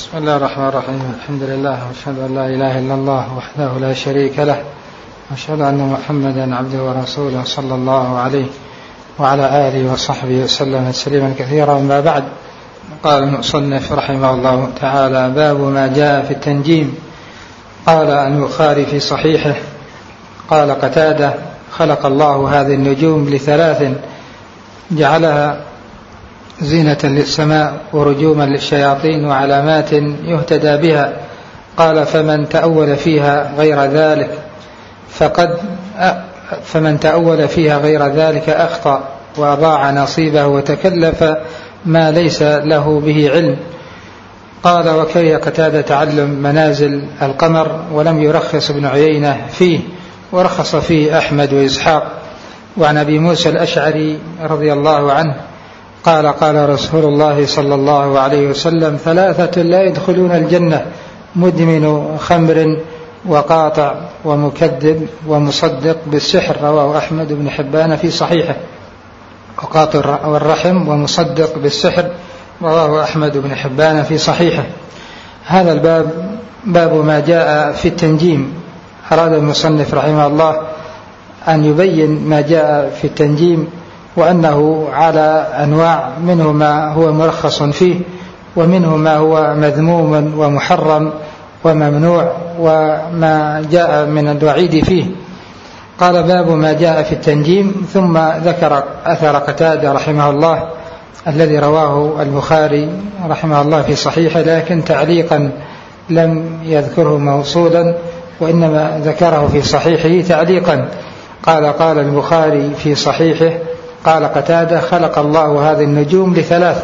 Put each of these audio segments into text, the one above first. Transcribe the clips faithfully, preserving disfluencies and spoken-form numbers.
بسم الله الرحمن الرحيم. الحمد لله واشهد ان لا اله الا الله وحده لا شريك له، واشهد ان محمدا عبده ورسوله صلى الله عليه وعلى اله وصحبه وسلم تسليما كثيرا. ما بعد، قال المصنف رحمه الله تعالى: باب ما جاء في التنجيم. قال البخاري في صحيحه: قال قتادة: خلق الله هذه النجوم لثلاث: جعلها زينة للسماء ورجوما للشياطين وعلامات يهتدى بها. قال: فمن تأول فيها غير ذلك فقد فمن تأول فيها غير ذلك أخطأ وأضاع نصيبه وتكلف ما ليس له به علم. قال: وكره قتادة تعلم منازل القمر، ولم يرخص ابن عيينة فيه، ورخص فيه أحمد وإسحاق. وعن أبي موسى الأشعري رضي الله عنه قال: قال رسول الله صلى الله عليه وسلم: ثلاثة لا يدخلون الجنة: مدمن خمر، وقاطع، ومكذب، ومصدق بالسحر. رواه أحمد بن حبان في صحيحه. وقاطع والرحم ومصدق بالسحر رواه أحمد بن حبان في صحيحه. هذا الباب باب ما جاء في التنجيم. أراد المصنف رحمه الله أن يبين ما جاء في التنجيم، وأنه على أنواع، منه ما هو مرخص فيه، ومنه ما هو مذموم ومحرم وممنوع، وما جاء من الوعيد فيه. قال: باب ما جاء في التنجيم. ثم ذكر أثر قتادة رحمه الله الذي رواه البخاري رحمه الله في صحيحه، لكن تعليقا لم يذكره موصولا، وإنما ذكره في صحيحه تعليقا. قال: قال البخاري في صحيحه: قال قتادة: خلق الله هذه النجوم لثلاث.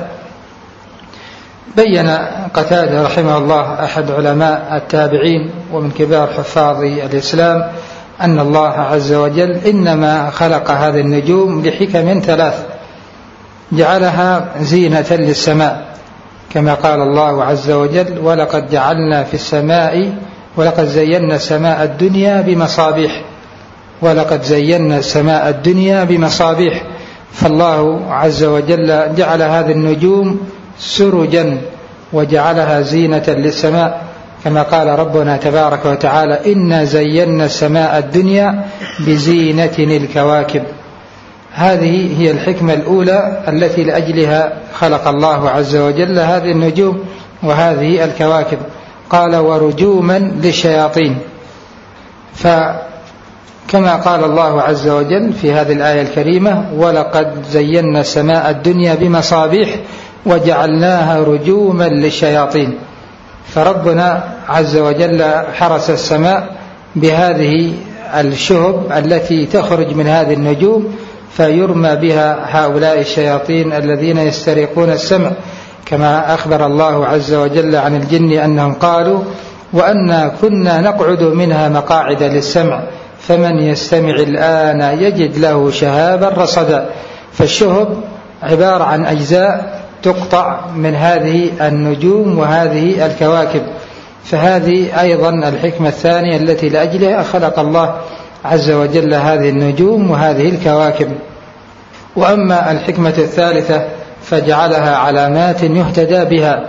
بين قتادة رحمه الله أحد علماء التابعين ومن كبار حفاظ الإسلام أن الله عز وجل إنما خلق هذه النجوم لحكم ثلاث: جعلها زينة للسماء، كما قال الله عز وجل: ولقد جعلنا في السماء ولقد زينا السماء الدنيا بمصابيح ولقد زينا السماء الدنيا بمصابيح. فالله عز وجل جعل هذه النجوم سرجا وجعلها زينة للسماء، كما قال ربنا تبارك وتعالى: إنا زينا السماء الدنيا بزينة الكواكب. هذه هي الحكمة الأولى التي لأجلها خلق الله عز وجل هذه النجوم وهذه الكواكب. قال: ورجوما للشياطين. فكما قال الله عز وجل في هذه الآية الكريمة: ولقد زينا السماء الدنيا بمصابيح وجعلناها رجوما للشياطين. فربنا عز وجل حرس السماء بهذه الشهب التي تخرج من هذه النجوم، فيرمى بها هؤلاء الشياطين الذين يسترقون السمع، كما أخبر الله عز وجل عن الجن أنهم قالوا: وأنا كنا نقعد منها مقاعد للسمع فمن يستمع الآن يجد له شهابا رصدا. فالشهب عبارة عن أجزاء تقطع من هذه النجوم وهذه الكواكب. فهذه أيضا الحكمة الثانية التي لأجلها خلق الله عز وجل هذه النجوم وهذه الكواكب. وأما الحكمة الثالثة فجعلها علامات يهتدى بها،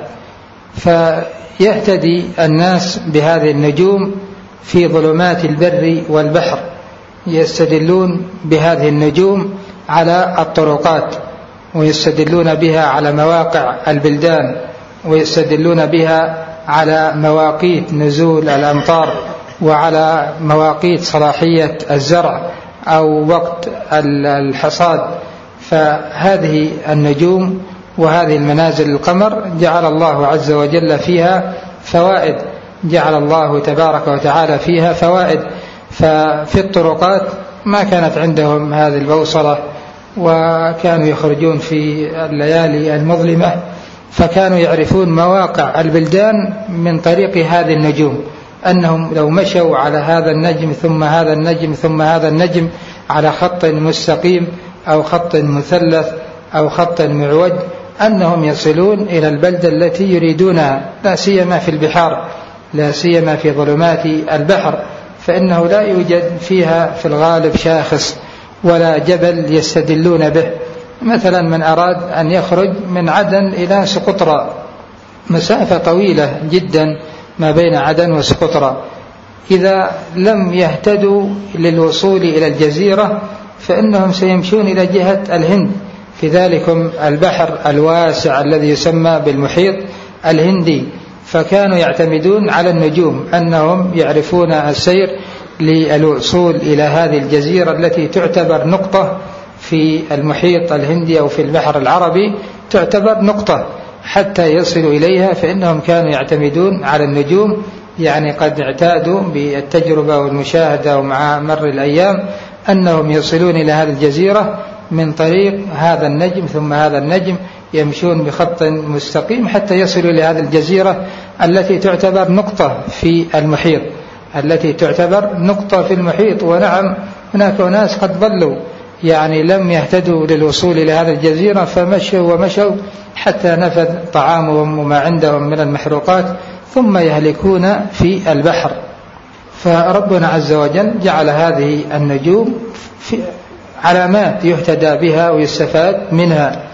فيهتدي الناس بهذه النجوم في ظلمات البر والبحر، يستدلون بهذه النجوم على الطرقات، ويستدلون بها على مواقع البلدان، ويستدلون بها على مواقيت نزول الأمطار، وعلى مواقيت صلاحية الزرع أو وقت الحصاد. فهذه النجوم وهذه المنازل القمر جعل الله عز وجل فيها فوائد، جعل الله تبارك وتعالى فيها فوائد. ففي الطرقات ما كانت عندهم هذه البوصلة، وكانوا يخرجون في الليالي المظلمة، فكانوا يعرفون مواقع البلدان من طريق هذه النجوم، أنهم لو مشوا على هذا النجم ثم هذا النجم ثم هذا النجم على خط مستقيم أو خط مثلث أو خط معوج، أنهم يصلون إلى البلدة التي يريدونها، لا سيما في البحار، لا سيما في ظلمات البحر، فإنه لا يوجد فيها في الغالب شاخص ولا جبل يستدلون به. مثلا من أراد أن يخرج من عدن إلى سقطرى مسافة طويلة جدا ما بين عدن وسقطرى. إذا لم يهتدوا للوصول إلى الجزيرة فإنهم سيمشون إلى جهة الهند في ذلكم البحر الواسع الذي يسمى بالمحيط الهندي. فكانوا يعتمدون على النجوم، أنهم يعرفون السير للوصول إلى هذه الجزيرة التي تعتبر نقطة في المحيط الهندي أو في البحر العربي، تعتبر نقطة حتى يصلوا إليها. فإنهم كانوا يعتمدون على النجوم، يعني قد اعتادوا بالتجربة والمشاهدة ومع مر الأيام أنهم يصلون إلى هذه الجزيرة من طريق هذا النجم ثم هذا النجم، يمشون بخط مستقيم حتى يصلوا إلى هذه الجزيرة التي تعتبر نقطة في المحيط التي تعتبر نقطة في المحيط. ونعم هناك ناس قد ضلوا، يعني لم يهتدوا للوصول إلى هذه الجزيرة فمشوا ومشوا حتى نفذ طعامهم وما عندهم من المحروقات ثم يهلكون في البحر. فربنا عز وجل جعل هذه النجوم في علامات يهتدى بها ويستفاد منها.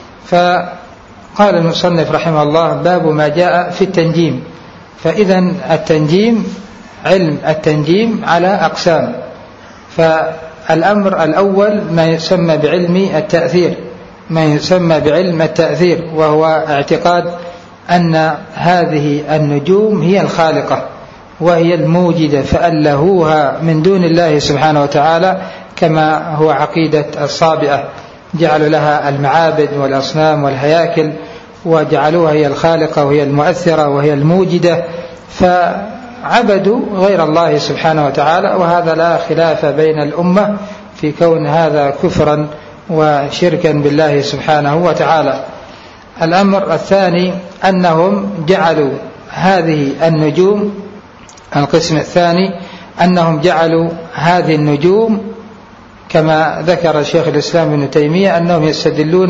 فقال المصنف رحمه الله: باب ما جاء في التنجيم. فإذا التنجيم، علم التنجيم على أقسام. فالأمر الأول ما يسمى بعلم التأثير، ما يسمى بعلم التأثير، وهو اعتقاد أن هذه النجوم هي الخالقة وهي الموجدة فألهوها من دون الله سبحانه وتعالى، كما هو عقيدة الصابئة، جعلوا لها المعابد والأصنام والهياكل وجعلوها هي الخالقة وهي المؤثرة وهي الموجدة، فعبدوا غير الله سبحانه وتعالى. وهذا لا خلاف بين الأمة في كون هذا كفرا وشركا بالله سبحانه وتعالى. الأمر الثاني أنهم جعلوا هذه النجوم، القسم الثاني أنهم جعلوا هذه النجوم كما ذكر الشيخ الإسلام ابن تيمية أنهم يستدلون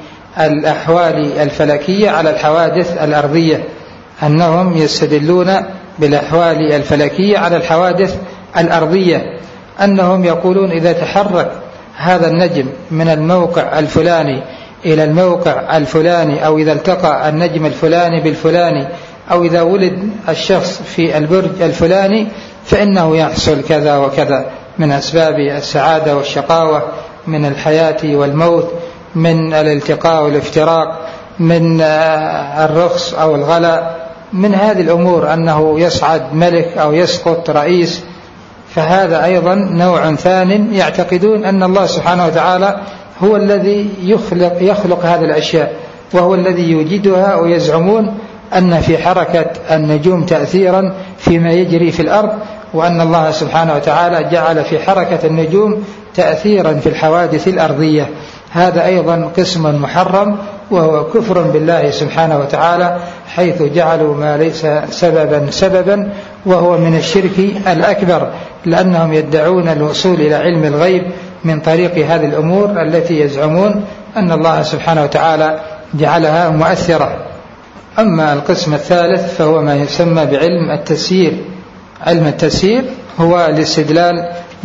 بالأحوال الفلكية على الحوادث الأرضية، أنهم يستدلون بالأحوال الفلكية على الحوادث الأرضية، أنهم يقولون إذا تحرك هذا النجم من الموقع الفلاني إلى الموقع الفلاني، أو إذا التقى النجم الفلاني بالفلاني، أو إذا ولد الشخص في البرج الفلاني فإنه يحصل كذا وكذا من أسباب السعادة والشقاوة، من الحياة والموت، من الالتقاء والافتراق، من الرخص أو الغلاء، من هذه الأمور، أنه يصعد ملك أو يسقط رئيس. فهذا أيضا نوع ثاني، يعتقدون أن الله سبحانه وتعالى هو الذي يخلق, يخلق هذه الأشياء وهو الذي يوجدها، ويزعمون أن في حركة النجوم تأثيرا فيما يجري في الأرض، وأن الله سبحانه وتعالى جعل في حركة النجوم تأثيرا في الحوادث الأرضية. هذا أيضا قسم محرم وهو كفر بالله سبحانه وتعالى، حيث جعلوا ما ليس سببا سببا، وهو من الشرك الأكبر، لأنهم يدعون الوصول إلى علم الغيب من طريق هذه الأمور التي يزعمون أن الله سبحانه وتعالى جعلها مؤثرة. أما القسم الثالث فهو ما يسمى بعلم التسيير. علم التسيير هو الاستدلال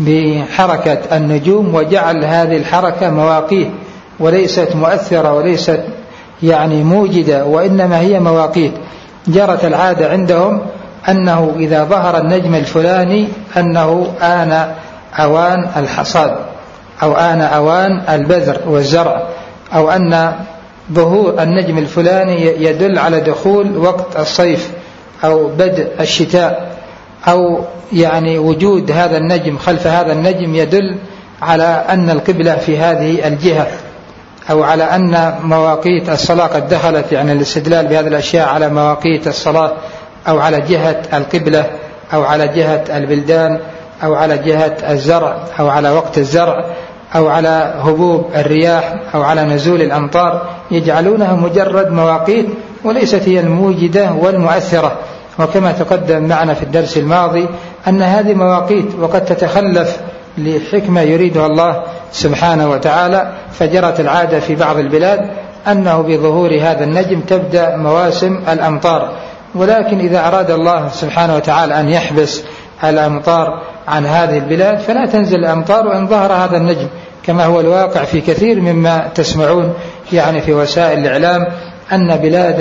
بحركة النجوم وجعل هذه الحركة مواقيت، وليست مؤثرة وليست يعني موجدة، وإنما هي مواقيت. جرت العادة عندهم أنه إذا ظهر النجم الفلاني أنه آن أوان الحصاد، أو آن أوان البذر والزرع، أو أن ظهور النجم الفلاني يدل على دخول وقت الصيف أو بدء الشتاء، أو يعني وجود هذا النجم خلف هذا النجم يدل على أن القبلة في هذه الجهة، أو على أن مواقيت الصلاة قد دخلت، يعني الاستدلال بهذه الأشياء على مواقيت الصلاة، أو على جهة القبلة، أو على جهة البلدان، أو على جهة الزرع، أو على وقت الزرع، أو على هبوب الرياح، أو على نزول الأمطار، يجعلونها مجرد مواقيت وليست هي الموجدة والمؤثرة. وكما تقدم معنا في الدرس الماضي أن هذه مواقيت وقد تتخلف لحكمة يريدها الله سبحانه وتعالى، فجرت العادة في بعض البلاد أنه بظهور هذا النجم تبدأ مواسم الأمطار، ولكن إذا أراد الله سبحانه وتعالى أن يحبس الأمطار عن هذه البلاد فلا تنزل الأمطار وإن ظهر هذا النجم، كما هو الواقع في كثير مما تسمعون يعني في وسائل الإعلام، أن بلادا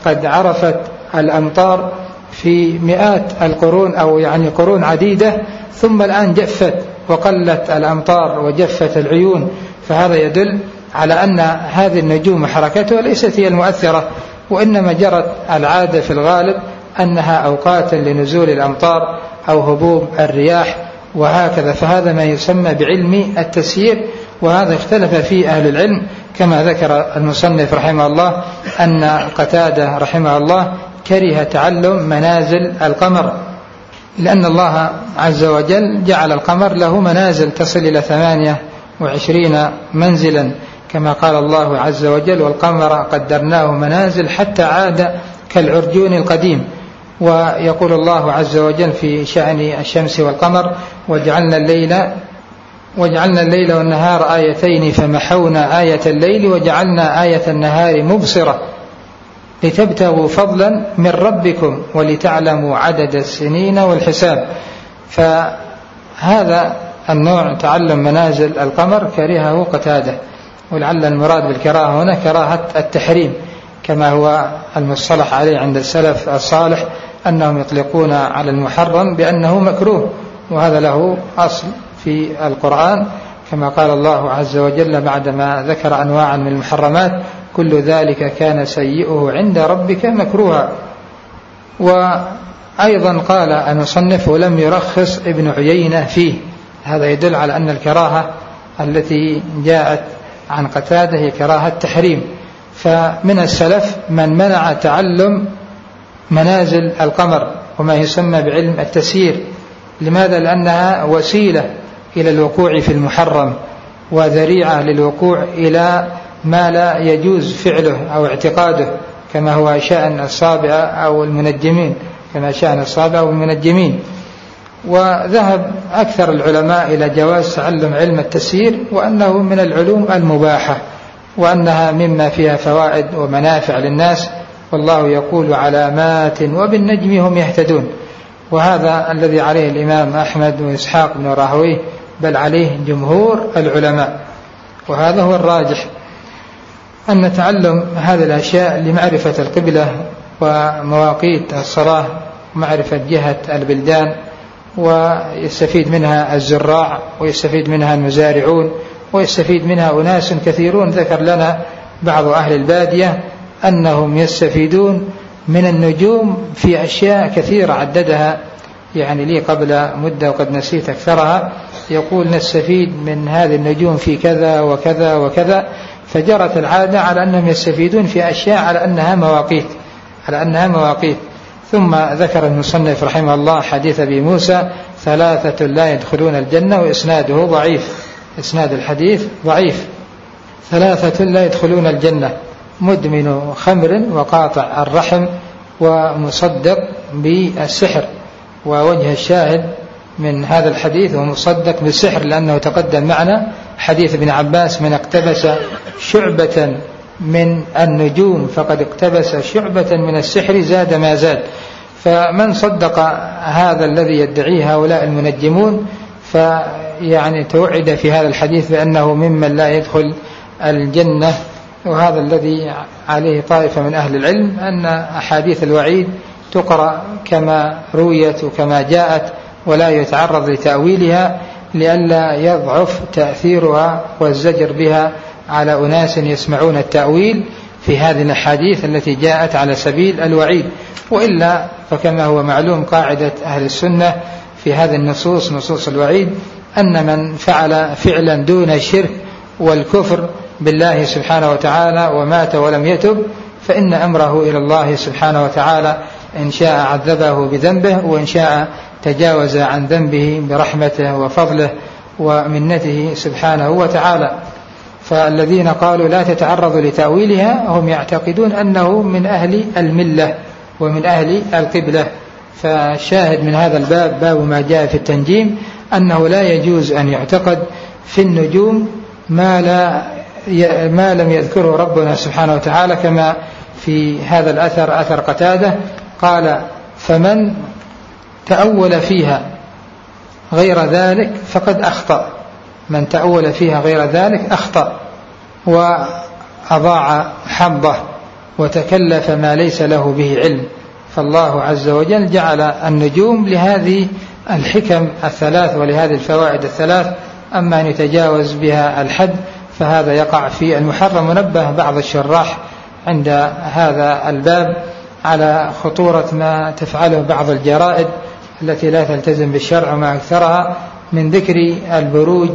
قد عرفت الأمطار في مئات القرون أو يعني قرون عديدة، ثم الآن جفت وقلت الأمطار وجفت العيون، فهذا يدل على أن هذه النجوم حركتها ليست هي المؤثرة، وإنما جرت العادة في الغالب أنها أوقات لنزول الأمطار أو هبوب الرياح وهكذا. فهذا ما يسمى بعلم التسيير، وهذا اختلف فيه أهل العلم كما ذكر المصنف رحمه الله أن قتادة رحمه الله كره تعلم منازل القمر، لأن الله عز وجل جعل القمر له منازل تصل إلى ثمانية وعشرين منزلا، كما قال الله عز وجل: والقمر قدرناه منازل حتى عاد كالعرجون القديم. ويقول الله عز وجل في شأن الشمس والقمر: وجعلنا الليل وجعلنا الليل والنهار آيتين فمحونا آية الليل وجعلنا آية النهار مبصرة لتبتغوا فضلا من ربكم ولتعلموا عدد السنين والحساب. فهذا النوع تعلم منازل القمر كرهه قتادة، ولعل المراد بالكراهة هنا كراهة التحريم، كما هو المصطلح عليه عند السلف الصالح أنهم يطلقون على المحرم بأنه مكروه، وهذا له أصل في القرآن، كما قال الله عز وجل بعدما ذكر أنواعا من المحرمات: كل ذلك كان سيئه عند ربك مكروها. وأيضا قال المصنف: ولم يرخص ابن عيينة فيه. هذا يدل على أن الكراهة التي جاءت عن قتادة هي كراهة تحريم. فمن السلف من منع تعلم منازل القمر وما يسمى بعلم التسيير. لماذا؟ لأنها وسيلة إلى الوقوع في المحرم وذريعة للوقوع إلى ما لا يجوز فعله أو اعتقاده، كما هو شأن الصابئة أو المنجمين كما شأن الصابئة أو المنجمين. وذهب أكثر العلماء إلى جواز تعلم علم التسيير، وأنه من العلوم المباحة، وأنها مما فيها فوائد ومنافع للناس، والله يقول: علامات وبالنجم هم يهتدون. وهذا الذي عليه الإمام أحمد وإسحاق بن راهويه، بل عليه جمهور العلماء، وهذا هو الراجح، أن تعلم هذه الأشياء لمعرفة القبلة ومواقيت الصلاة ومعرفة جهة البلدان، ويستفيد منها الزراع ويستفيد منها المزارعون ويستفيد منها أناس كثيرون. ذكر لنا بعض أهل البادية أنهم يستفيدون من النجوم في أشياء كثيرة عددها يعني لي قبل مدة وقد نسيت أكثرها. يقول: نستفيد من هذه النجوم في كذا وكذا وكذا. فجرت العادة على أنهم يستفيدون في أشياء على أنها مواقيت على أنها مواقيت ثم ذكر المصنف رحمه الله حديث أبي موسى: ثلاثة لا يدخلون الجنة، وإسناده ضعيف. إسناد الحديث ضعيف. ثلاثة لا يدخلون الجنة: مدمن خمر وقاطع الرحم ومصدق بالسحر. ووجه الشاهد من هذا الحديث ومصدق بالسحر، لأنه تقدم معنا حديث ابن عباس: من اقتبس شعبة من النجوم فقد اقتبس شعبة من السحر زاد ما زاد. فمن صدق هذا الذي يدعيه هؤلاء المنجمون فيعني توعد في هذا الحديث بأنه ممن لا يدخل الجنة. وهذا الذي عليه طائفة من أهل العلم، أن أحاديث الوعيد تقرأ كما رويت وكما جاءت ولا يتعرض لتأويلها، لئلا يضعف تأثيرها والزجر بها على أناس يسمعون التأويل في هذه الأحاديث التي جاءت على سبيل الوعيد. وإلا فكما هو معلوم قاعدة أهل السنة في هذه النصوص نصوص الوعيد، أن من فعل فعلا دون الشرك والكفر بالله سبحانه وتعالى ومات ولم يتب فإن أمره إلى الله سبحانه وتعالى، إن شاء عذبه بذنبه وإن شاء تجاوز عن ذنبه برحمته وفضله ومنته سبحانه وتعالى. فالذين قالوا لا تتعرض لتأويلها هم يعتقدون أنه من أهل الملة ومن أهل القبلة. فالشاهد من هذا الباب باب ما جاء في التنجيم، أنه لا يجوز أن يعتقد في النجوم ما, لا ما لم يذكره ربنا سبحانه وتعالى، كما في هذا الأثر أثر قتادة قال: فمن تأول فيها غير ذلك فقد أخطأ. من تأول فيها غير ذلك أخطأ وأضاع حظه. وتكلف ما ليس له به علم. فالله عز وجل جعل النجوم لهذه الحكم الثلاث ولهذه الفوائد الثلاث. أما أن يتجاوز بها الحد فهذا يقع في المحرم. ونبه بعض الشراح عند هذا الباب على خطورة ما تفعله بعض الجرائد التي لا تلتزم بالشرع وما أكثرها من ذكر البروج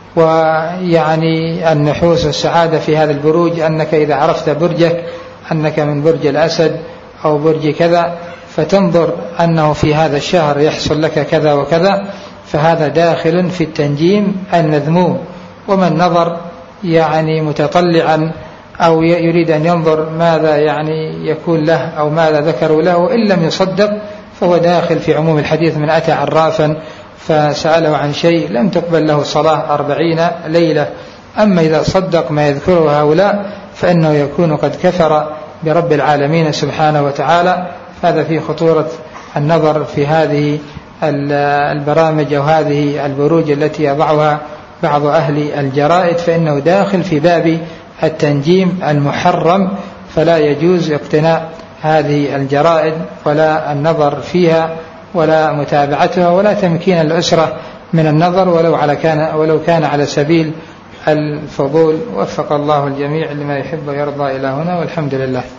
ويعني النحوس والسعادة في هذا البروج، أنك إذا عرفت برجك أنك من برج الأسد أو برج كذا فتنظر أنه في هذا الشهر يحصل لك كذا وكذا، فهذا داخل في التنجيم المذموم. ومن نظر يعني متطلعا أو يريد أن ينظر ماذا يعني يكون له أو ماذا ذكروا له إن لم يصدق فهو داخل في عموم الحديث: من أتى عرافا فسأله عن شيء لم تقبل له صلاة أربعين ليلة. أما إذا صدق ما يذكره هؤلاء فإنه يكون قد كفر برب العالمين سبحانه وتعالى. هذا فيه خطورة النظر في هذه البرامج أو هذه البروج التي يضعها بعض أهل الجرائد، فإنه داخل في باب التنجيم المحرم، فلا يجوز اقتناء هذه الجرائد ولا النظر فيها ولا متابعتها ولا تمكين الأسرة من النظر ولو على كان ولو كان على سبيل الفضول. وفق الله الجميع لما يحب ويرضى إلى هنا، والحمد لله.